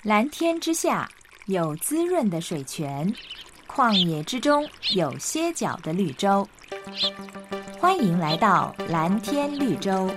蓝天之下有滋润的水泉，旷野之中有歇脚的绿洲。欢迎来到蓝天绿洲。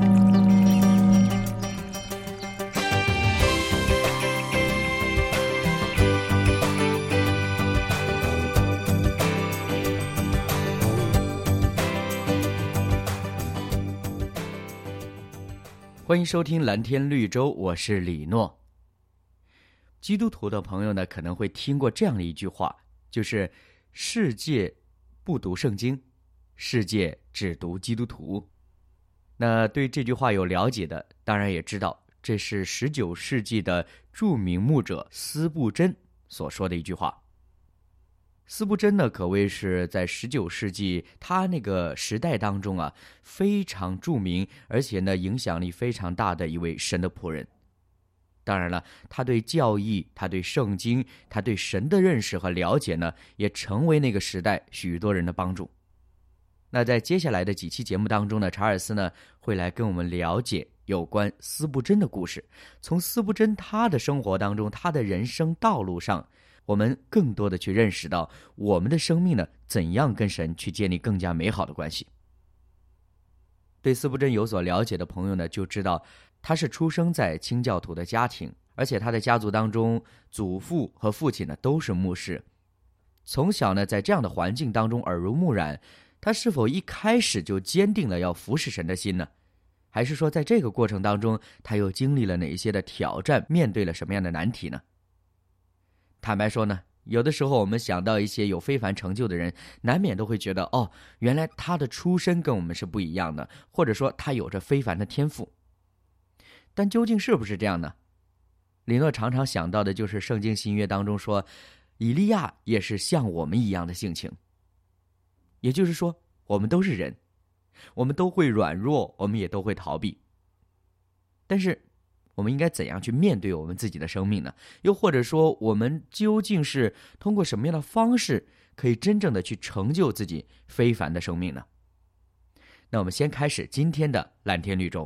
欢迎收听蓝天绿洲，我是李诺。基督徒的朋友呢，可能会听过这样的一句话，就是世界不读圣经，世界只读基督徒。那对这句话有了解的，当然也知道这是19世纪的著名牧者司布真所说的一句话。司布真呢，可谓是在19世纪他那个时代当中啊，非常著名，而且呢影响力非常大的一位神的仆人。当然了，他对教义，他对圣经，他对神的认识和了解呢，也成为那个时代许多人的帮助。那在接下来的几期节目当中呢，查尔斯呢会来跟我们了解有关司布真的故事，从司布真他的生活当中，他的人生道路上，我们更多的去认识到我们的生命呢，怎样跟神去建立更加美好的关系。对司布真有所了解的朋友呢，就知道他是出生在清教徒的家庭，而且他的家族当中，祖父和父亲呢都是牧师。从小呢，在这样的环境当中耳濡目染，他是否一开始就坚定了要服侍神的心呢？还是说在这个过程当中，他又经历了哪些的挑战，面对了什么样的难题呢？坦白说呢，有的时候我们想到一些有非凡成就的人，难免都会觉得，原来他的出身跟我们是不一样的，或者说他有着非凡的天赋。但究竟是不是这样呢？李诺常常想到的就是圣经新约当中说，以利亚也是像我们一样的性情。也就是说，我们都是人，我们都会软弱，我们也都会逃避。但是我们应该怎样去面对我们自己的生命呢？又或者说，我们究竟是通过什么样的方式可以真正的去成就自己非凡的生命呢？那我们先开始今天的蓝天绿洲。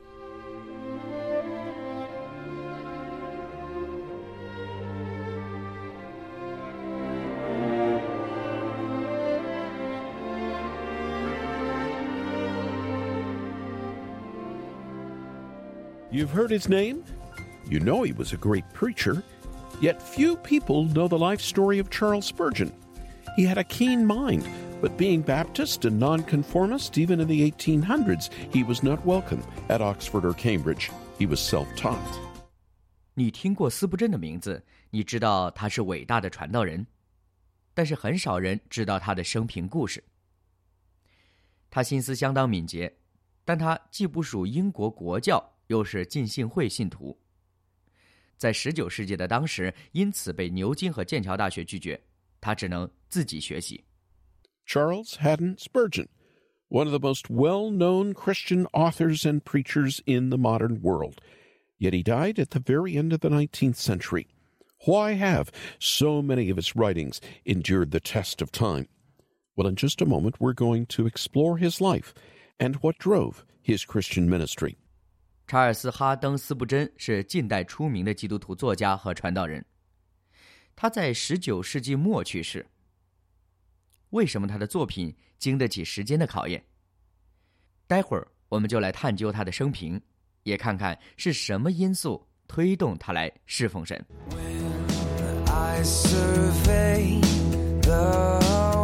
You've heard his name? You know he was a great preacher. Yet few people know the life story of Charles Spurgeon. He had a keen mind, but being Baptist and nonconformist, even in the 1800s, he was not welcome at Oxford or Cambridge. He was self-taught. 你听过司布真的名字，你知道他是伟大的传道人，但是很少人知道他的生平故事。他心思相当敏捷，但他既不属英国国教，又是浸信会信徒，在19世纪的当时，因此被牛津和剑桥大学拒绝，他只能自己学习。 Charles Haddon Spurgeon, one of the most well-known Christian authors and preachers in the modern world. Yet he died at the very end of the 19th century. Why have so many of his writings endured the test of time? Well, in just a moment, we're going to explore his life and what drove his Christian ministry. 查尔斯·哈登·司布真是近代出名的基督徒作家和传道人，他在19世纪末去世。为什么他的作品经得起时间的考验？待会儿我们就来探究他的生平，也看看是什么因素推动他来侍奉神。 When I survey the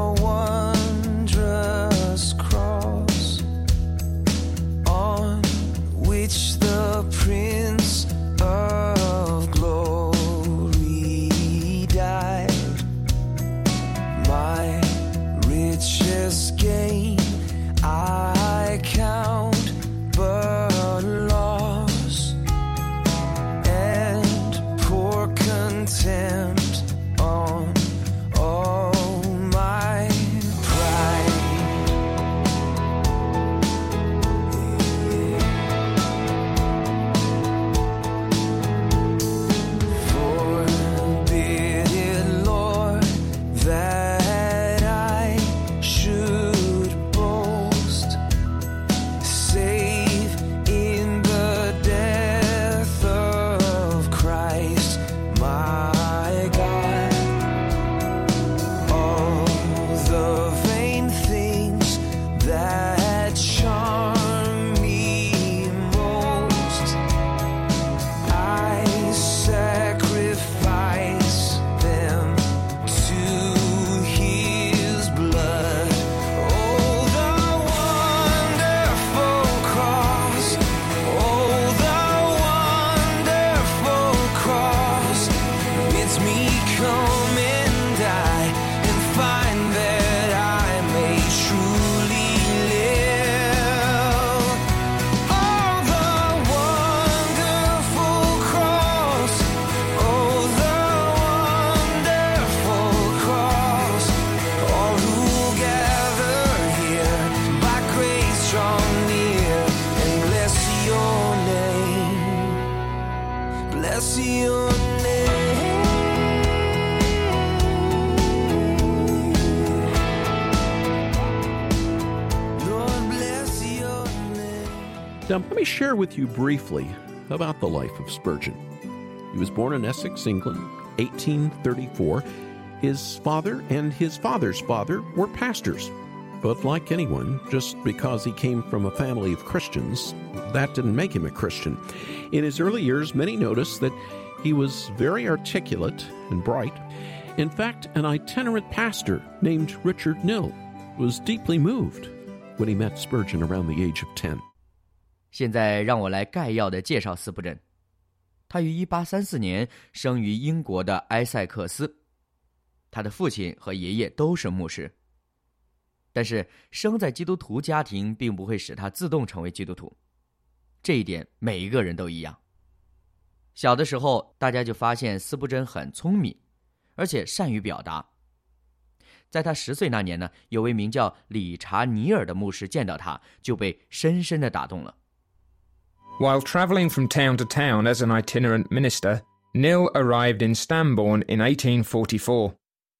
wondrous cross on which the Prince of Glory died, my richest gain I count but loss, and pour contempt on all bless your name. Lord, bless your name. Now, let me share with you briefly about the life of Spurgeon. He was born in Essex, England, 1834. His father and his father's father were pastors. But like anyone, just because he came from a family of Christians, that didn't make him a Christian. In his early years, many noticed that he was very articulate and bright. In fact, an itinerant pastor named Richard Knill was deeply moved when he met Spurgeon around the age of 10. 现在让我来概要地介绍斯布真。他于1834年生于英国的埃塞克斯，他的父亲和爷爷都是牧师。但是生在基督徒家庭并不会使他自动成为基督徒，这一点每一个人都一样。小的时候，大家就发现斯布真很聪明，而且善于表达。在他10岁那年呢，有位名叫理查尼尔的牧师见到他，就被深深地打动了。 While travelling from town to town as an itinerant minister, Knill arrived in Stambourne in 1844.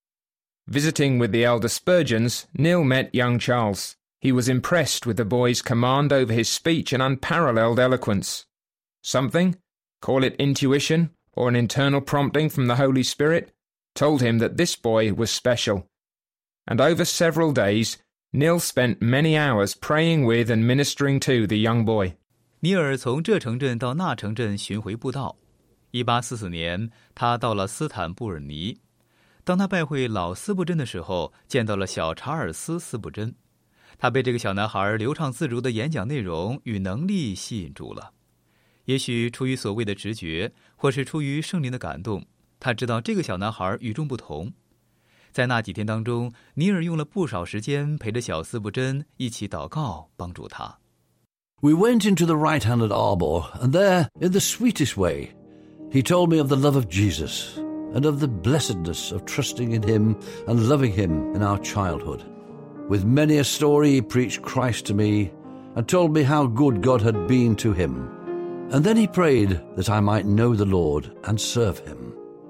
Visiting with the elder Spurgeons, Knill met young Charles. He was impressed with the boy's command over his speech and unparalleled eloquence. Something, call it intuition or an internal prompting from the Holy Spirit, told him that this boy was special. And over several days, Knill spent many hours praying with and ministering to the young boy. 尼尔从这城镇到那城镇巡回布道。1844年，他到了斯坦布尔尼。当他拜会老斯布真的时候，见到了小查尔斯·斯布真。他被这个小男孩流畅自如的演讲内容与能力吸引住了。也许出于所谓的直觉，或是出于圣灵的感动，他知道这个小男孩与众不同。在那几天当中，尼尔用了不少时间陪着小斯布真一起祷告，帮助他。 We went into the right-handed arbor, and there, in the sweetest way, he told me of the love of Jesus and of the blessedness of trusting in him and loving him in our childhood. With many a story he preached Christ to me and told me how good God had been to him. And then he prayed that I might know the Lord and serve him.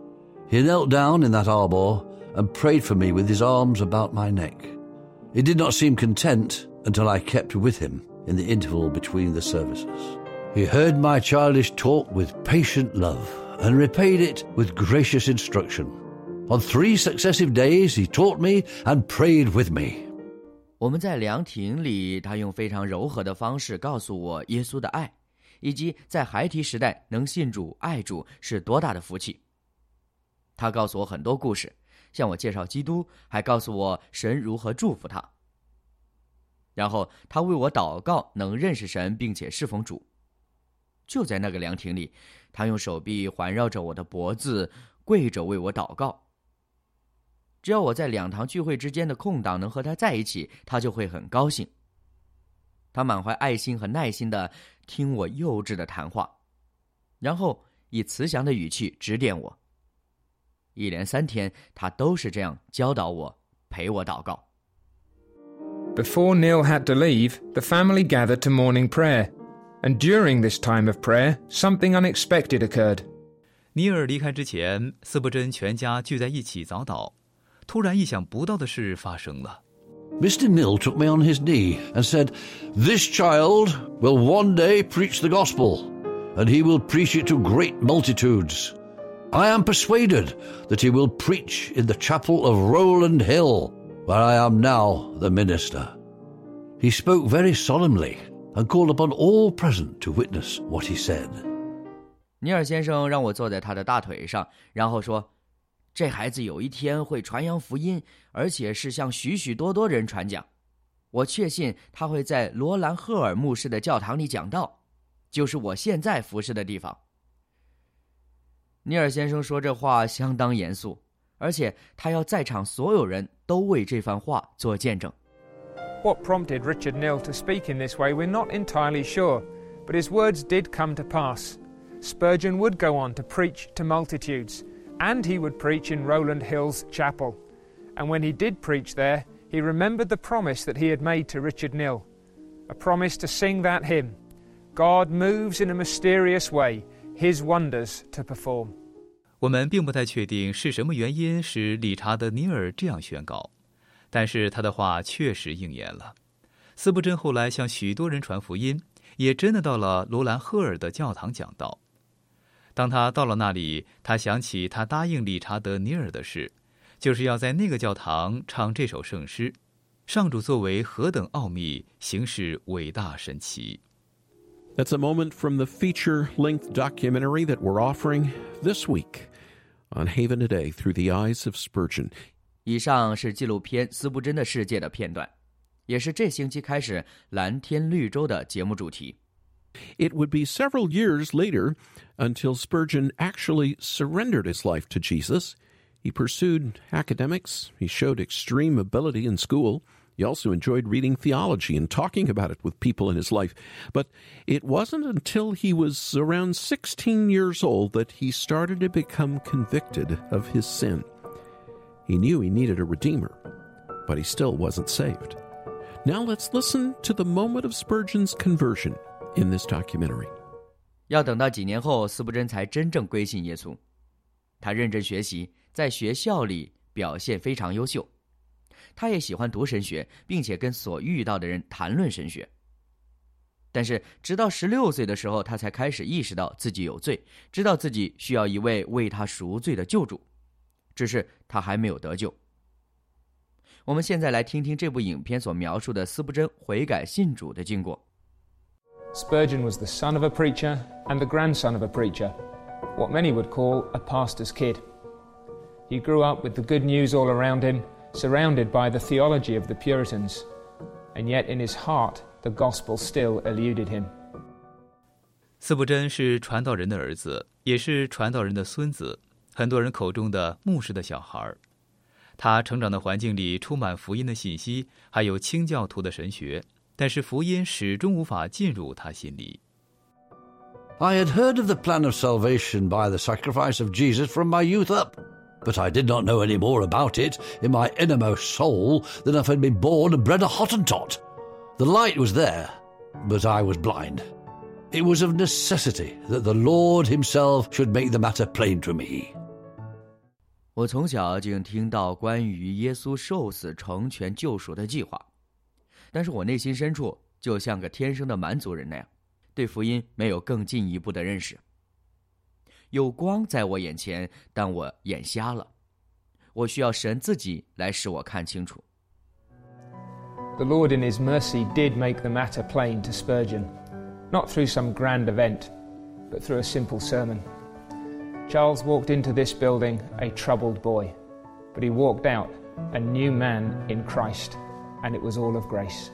He knelt down in that arbor and prayed for me with his arms about my neck. He did not seem content until I kept with him in the interval between the services. He heard my childish talk with patient love and repaid it with gracious instruction. On 3 successive days he taught me and prayed with me. 我们在凉亭里，他用非常柔和的方式告诉我耶稣的爱，以及在孩提时代能信主爱主是多大的福气。他告诉我很多故事，向我介绍基督，还告诉我神如何祝福他。然后他为我祷告，能认识神并且侍奉主。就在那个凉亭里，他用手臂环绕着我的脖子，跪着为我祷告。只要我在2堂聚会之间的空档能和他在一起，他就会很高兴。他满怀爱心和耐心地听我幼稚的谈话，然后以慈祥的语气指点我。一连3天，他都是这样教导我，陪我祷告。 Before Knill had to leave, the family gathered to morning prayer. And during this time of prayer, something unexpected occurred. 尼尔离开之前，斯布真全家聚在一起早祷。突然意想不到的事发生了。 Mr. Knill took me on his knee and said, "This child will one day preach the gospel, and he will preach it to great multitudes. I am persuaded that he will preach in the chapel of Rowland Hill, where I am now the minister." He spoke very solemnly and called upon all present to witness what he said. 尼尔先生让我坐在他的大腿上，然后说，这孩子有一天会传扬福音，而且是向许许多多人传讲。我确信他会在罗兰赫尔牧师的教堂里讲道，就是我现在服侍的地方。尼尔先生说这话相当严肃，而且他要在场所有人都为这番话做见证。 What prompted Richard Knill to speak in this way, we're not entirely sure, but his words did come to pass. Spurgeon would go on to preach to multitudes, and he would preach in Rowland Hill's chapel. And when he did preach there, he remembered the promise that he had made to Richard Knill, a promise to sing that hymn, "God moves in a mysterious way, his wonders to perform. 我们并不太确定是什么原因使理查德·尼尔这样宣告，但是他的话确实应验了。斯布真后来向许多人传福音，也真的到了罗兰赫尔的教堂讲道。当他到了那里，他想起他答应理查德·尼尔的事，就是要在那个教堂唱这首圣诗：上主作为何等奥秘，行事伟大神奇。 That's a moment from the feature-length documentary that we're offering this week on Haven Today through the eyes of Spurgeon. 以上是纪录片《斯布真的世界》的片段，也是这星期开始蓝天绿洲的节目主题。 It would be several years later until Spurgeon actually surrendered his life to Jesus. He pursued academics. He showed extreme ability in school. He also enjoyed reading theology and talking about it with people in his life. But it wasn't until he was around 16 years old that he started to become convicted of his sin. He knew he needed a redeemer, but he still wasn't saved. Now let's listen to the moment of Spurgeon's conversion in this documentary. 要等到几年后，斯布真才真正归信耶稣。他认真学习，在学校里表现非常优秀。他也喜欢读神学，并且跟所遇到的人谈论神学。但是直到16岁的时候，他才开始意识到自己有罪，知道自己需要一位为他赎罪的救主，只是他还没有得救。我们现在来听听这部影片所描述的斯布真悔改信主的经过。 Spurgeon was the son of a preacher and the grandson of a preacher, what many would call a pastor's kid. He grew up with the good news all around him, surrounded by the theology of the Puritans, and yet in his heart the gospel still eluded him. 斯布真是传道人的儿子，也是传道人的孙子，很多人口中的牧师的小孩。他成长的环境里充满福音的信息，还有清教徒的神学，但是福音始终无法进入他心里。 I had heard of the plan of salvation by the sacrifice of Jesus from my youth up, but I did not know any more about it in my innermost soul than if I had been born and bred a Hottentot. The light was there, but I was blind. It was of necessity that the Lord himself should make the matter plain to me. 我从小就听到关于耶稣受死成全救赎的计划，但是我内心深处就像个天生的蛮族人那样，对福音没有更进一步的认识。有光在我眼前，但我眼瞎了，我需要神自己来使我看清楚。 The Lord in his mercy did make the matter plain to Spurgeon, not through some grand event, but through a simple sermon. Charles walked into this building a troubled boy, but he walked out a new man in Christ, and it was all of grace.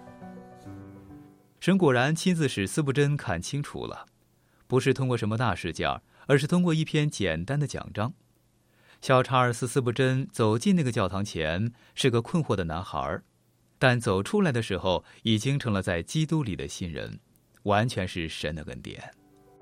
神果然亲自使斯布真看清楚了，不是通过什么大事件，而是通过一篇简单的讲章。小查尔斯·斯布真走进那个教堂前是个困惑的男孩，但走出来的时候已经成了在基督里的新人，完全是神的恩典。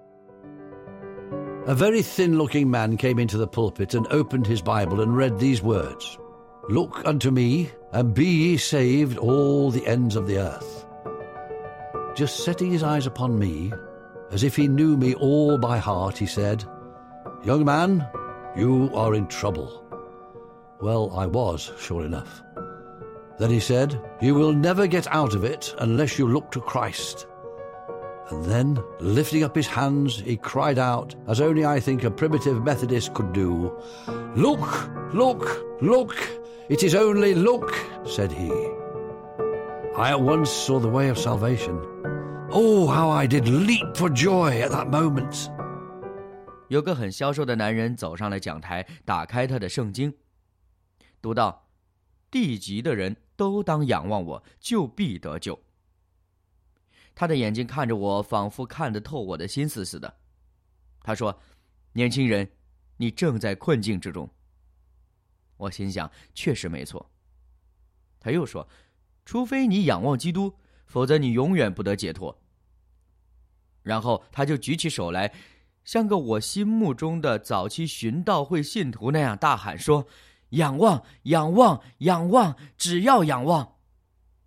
A very thin-looking man came into the pulpit and opened his Bible and read these words, "Look unto me, and be ye saved all the ends of the earth." Just setting his eyes upon me, as if he knew me all by heart, he said, "Young man, you are in trouble." Well, I was, sure enough. Then he said, "You will never get out of it unless you look to Christ." And then, lifting up his hands, he cried out, as only I think a primitive Methodist could do, "Look, look, look, it is only look," said he. I at once saw the way of salvation. Oh, how I did leap for joy at that moment. 有个很消瘦的男人走上了讲台，打开他的圣经，读到：地极的人都当仰望我，就必得救。他的眼睛看着我，仿佛看得透我的心思似的。他说：年轻人，你正在困境之中。我心想，确实没错。他又说：除非你仰望基督，否则你永远不得解脱。然后他就举起手来，像个我心目中的早期寻道会信徒那样大喊说：仰望，仰望，仰望，只要仰望。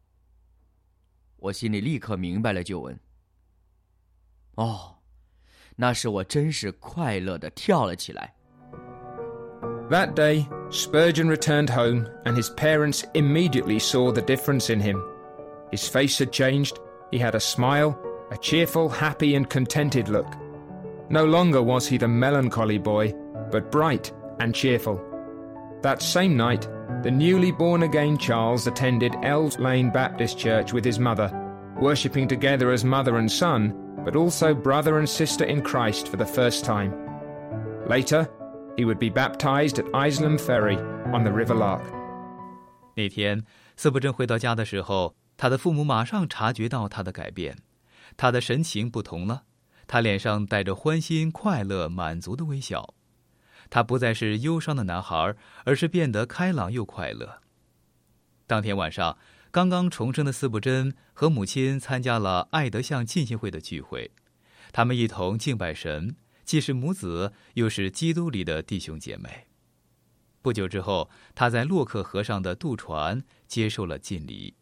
我心里立刻明白了救恩。哦， 那时我真是快乐地跳了起来。 That day, Spurgeon returned home, and his parents immediately saw the difference in him. His face had changed. He had a smile, a cheerful, happy, and contented look. No longer was he the melancholy boy, but bright and cheerful. That same night, the newly born-again Charles attended Ells Lane Baptist Church with his mother, worshipping together as mother and son, but also brother and sister in Christ for the first time. Later, he would be baptized at Isleham Ferry on the River Lark. 那天，司布真回到家的时候，他的父母马上察觉到他的改变，他的神情不同了，他脸上带着欢欣、快乐、满足的微笑。他不再是忧伤的男孩，而是变得开朗又快乐。当天晚上，刚刚重生的司布真和母亲参加了爱德巷浸信会的聚会，他们一同敬拜神，既是母子，又是基督里的弟兄姐妹。不久之后，他在洛克河上的渡船接受了浸礼。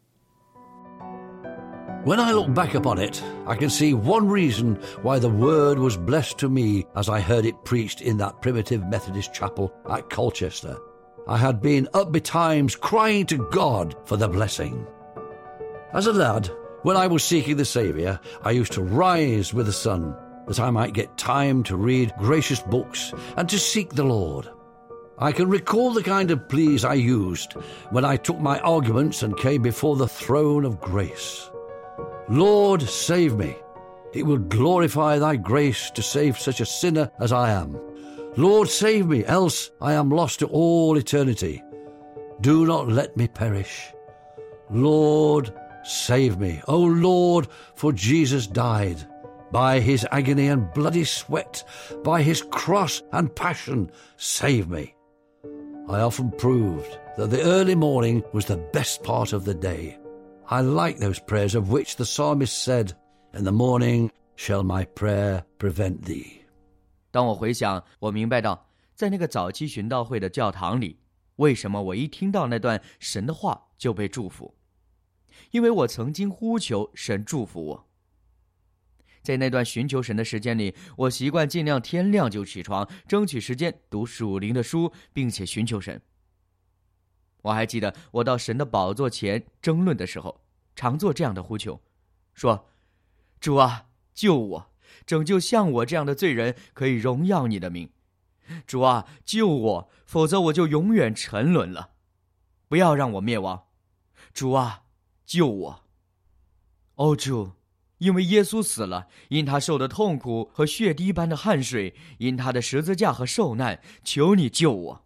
When I look back upon it, I can see one reason why the word was blessed to me as I heard it preached in that primitive Methodist chapel at Colchester. I had been up betimes crying to God for the blessing. As a lad, when I was seeking the Saviour, I used to rise with the sun, that I might get time to read gracious books and to seek the Lord. I can recall the kind of pleas I used when I took my arguments and came before the throne of grace. Lord, save me. It will glorify thy grace to save such a sinner as I am. Lord, save me, else I am lost to all eternity. Do not let me perish. Lord, save me. O Lord, for Jesus died. By his agony and bloody sweat, by his cross and passion, save me. I often proved that the early morning was the best part of the day. I like those prayers of which the psalmist said, In the morning shall my prayer prevent thee. 当我回想，我明白到，在那个早期寻道会的教堂里，为什么我一听到那段神的话就被祝福？因为我曾经呼求神祝福我。在那段寻求神的时间里，我习惯尽量天亮就起床，争取时间读属灵的书，并且寻求神。我还记得我到神的宝座前争论的时候，常做这样的呼求，说：主啊，救我，拯救像我这样的罪人，可以荣耀你的名。主啊，救我，否则我就永远沉沦了，不要让我灭亡。主啊，救我。哦，主，因为耶稣死了，因他受的痛苦和血滴般的汗水，因他的十字架和受难，求你救我。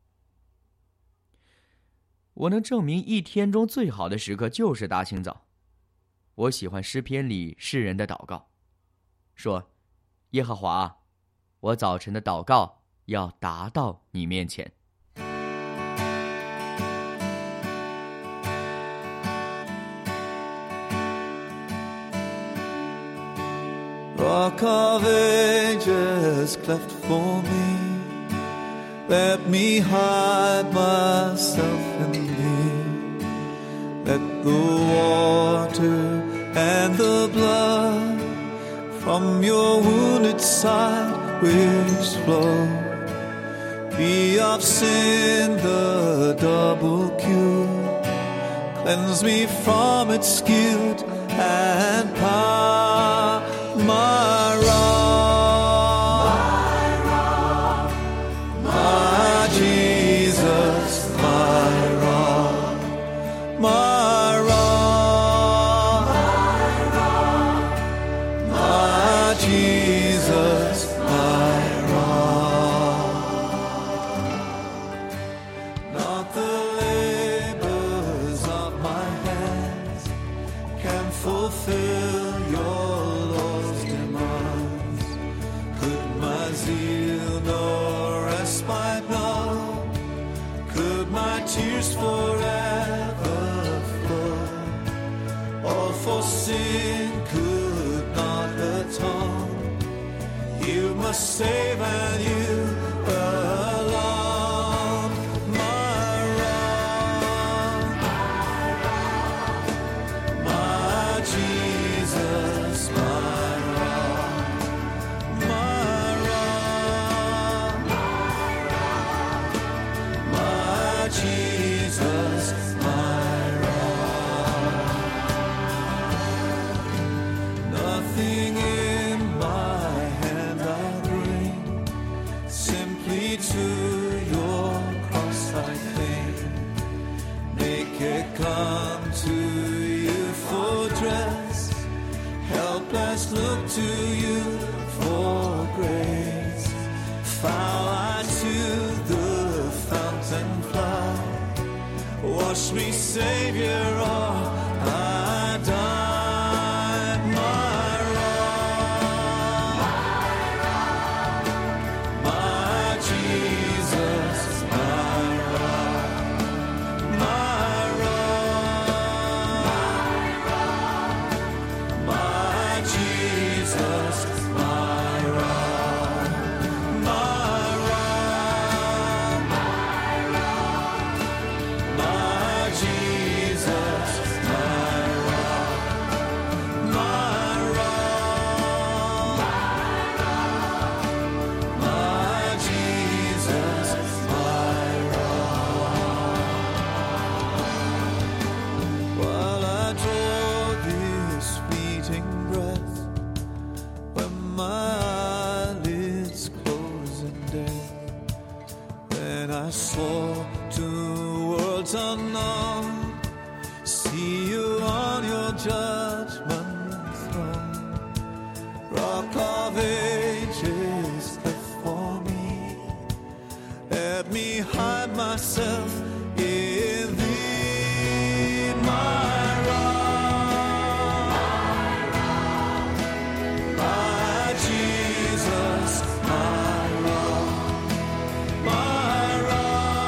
我能证明一天中最好的时刻就是大清早。我喜欢诗篇里诗人的祷告，说：耶和华，我早晨的祷告要达到你面前。 Rock of ages cleft for me, let me hide myself in thee. Let the water and the blood from your wounded side which flow be of sin the double cure. Cleanse me from its guilt and power. My rock, my Jesus, my rock, my rock, my Jesus, my rock. Not the labors of my hands can fulfill your zeal nor respite know, could my tears forever flow, all for sin could not atone. You must save and you alone. My rock, my Jesus, my rock, me to your cross, I think. Naked come to you for dress, helpless look to you for grace. Foul I to the fountain fly, wash me, Savior, or I die. I soar to worlds unknown, see you on your judgment throne. Rock of ages left for me, let me hide myself in thee, my rock, my Jesus, my rock, my rock.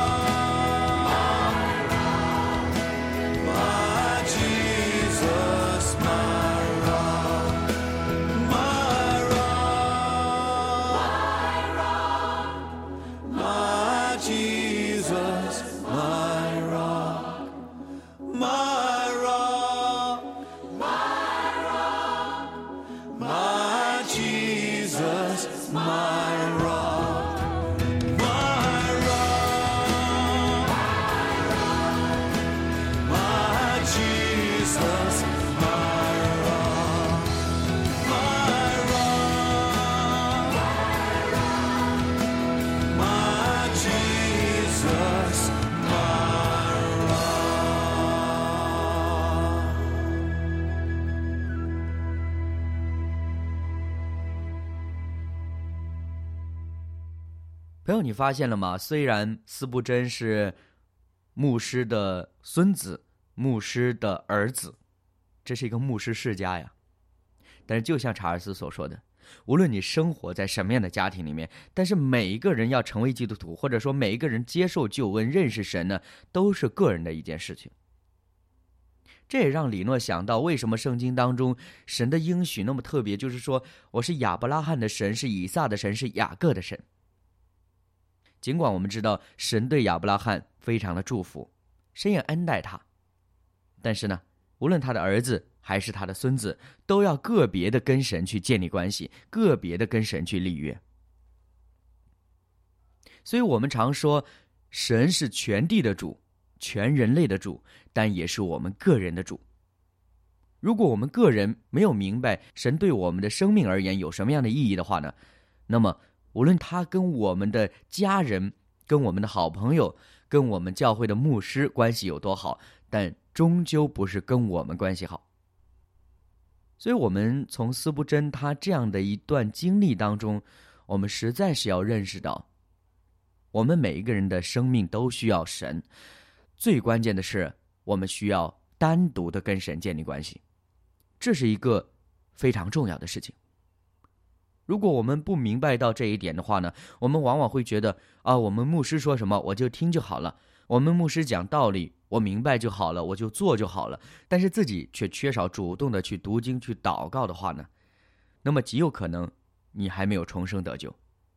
朋友，你发现了吗？虽然司布真是牧师的孙子，牧师的儿子，这是一个牧师世家呀。但是就像查尔斯所说的，无论你生活在什么样的家庭里面，但是每一个人要成为基督徒，或者说每一个人接受救恩、认识神呢，都是个人的一件事情。这也让李诺想到，为什么圣经当中神的应许那么特别，就是说我是亚伯拉罕的神，是以撒的神，是雅各的神。尽管我们知道神对亚伯拉罕非常的祝福，神也恩待他，但是呢，无论他的儿子还是他的孙子，都要个别的跟神去建立关系，个别的跟神去立约。所以我们常说神是全地的主，全人类的主，但也是我们个人的主。如果我们个人没有明白神对我们的生命而言有什么样的意义的话呢，那么无论他跟我们的家人、跟我们的好朋友、跟我们教会的牧师关系有多好，但终究不是跟我们关系好。所以我们从司布真他这样的一段经历当中，我们实在是要认识到，我们每一个人的生命都需要神，最关键的是我们需要单独的跟神建立关系，这是一个非常重要的事情。如果我们不明白到这一点的话呢，我们往往会觉得我们牧师说什么我就听就好了，我们牧师讲道理我明白就好了，我就做就好了，但是自己却缺少主动的去读经去祷告的话呢，那么极有可能你还没有重生得救。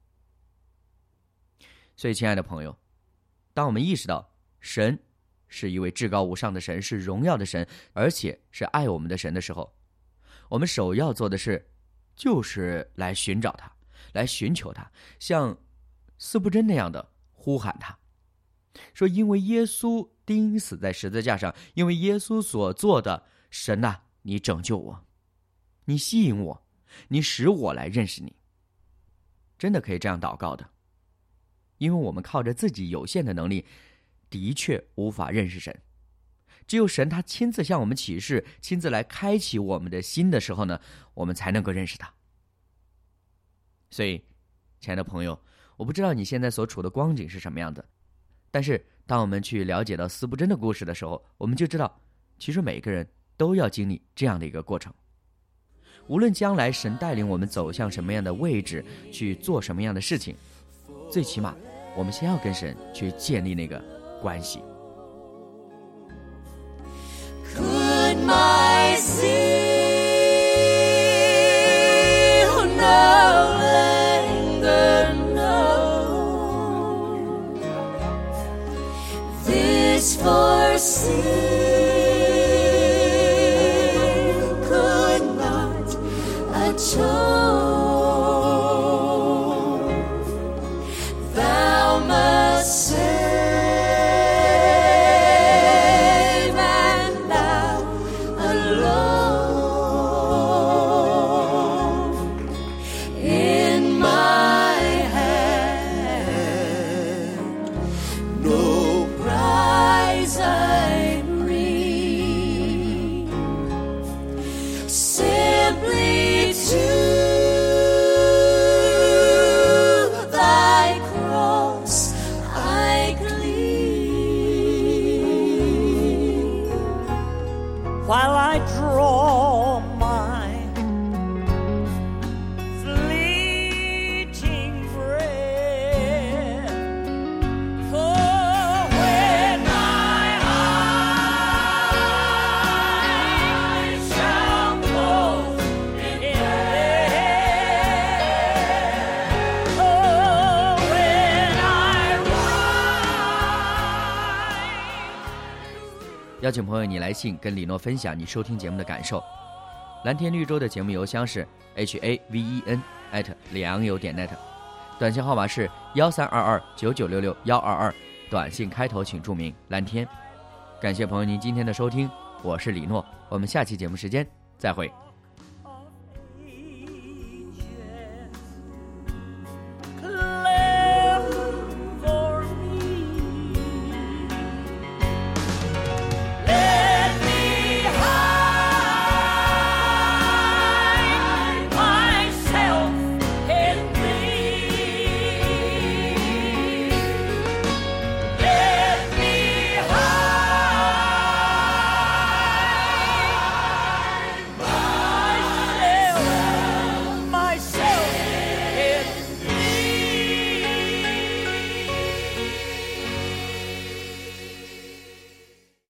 所以亲爱的朋友，当我们意识到神是一位至高无上的神，是荣耀的神，而且是爱我们的神的时候，我们首要做的事就是来寻找他，来寻求他，像司布真那样的呼喊他，说因为耶稣钉死在十字架上，因为耶稣所做的，神啊，你拯救我，你吸引我，你使我来认识你。真的可以这样祷告的。 因为我们靠着自己有限的能力，的确无法认识神。只有神他亲自向我们启示，亲自来开启我们的心的时候呢，我们才能够认识他。所以，亲爱的朋友，我不知道你现在所处的光景是什么样的，但是当我们去了解到司布真的故事的时候，我们就知道，其实每个人都要经历这样的一个过程。无论将来神带领我们走向什么样的位置，去做什么样的事情，最起码我们先要跟神去建立那个关系。 Could my zeal no longer know this for sin could not atone? Thou must save, and thou alone. In my hand no prize I bring, simply to thy cross I cling, while I draw my fleeting breath. For when my eyes shall close in death, oh, when I rise. 邀请朋友你来信跟李诺分享你收听节目的感受。蓝天绿洲的节目邮箱是 haven@liangyo.net， 短信号码是13229966-122，短信开头请注明蓝天。感谢朋友您今天的收听，我是李诺，我们下期节目时间再会。